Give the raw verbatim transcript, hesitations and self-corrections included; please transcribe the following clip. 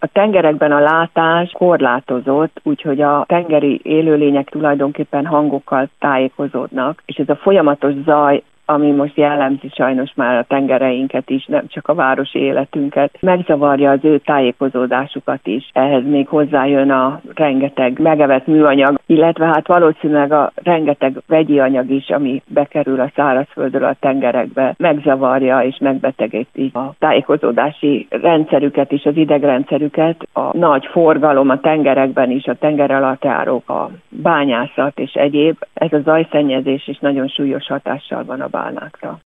A tengerekben a látás korlátozott, úgyhogy a tengeri élőlények tulajdonképpen hangokkal tájékozódnak, és ez a folyamatos zaj, ami most jellemzi sajnos már a tengereinket is, nem csak a városi életünket, megzavarja az ő tájékozódásukat is. Ehhez még hozzájön a rengeteg megevett műanyag, illetve hát valószínűleg a rengeteg vegyi anyag is, ami bekerül a szárazföldről a tengerekbe, megzavarja és megbetegíti a tájékozódási rendszerüket és az idegrendszerüket. A nagy forgalom a tengerekben is, a tengeralattjárók, a bányászat és egyéb, ez a zajszennyezés is nagyon súlyos hatással van a bálnákra.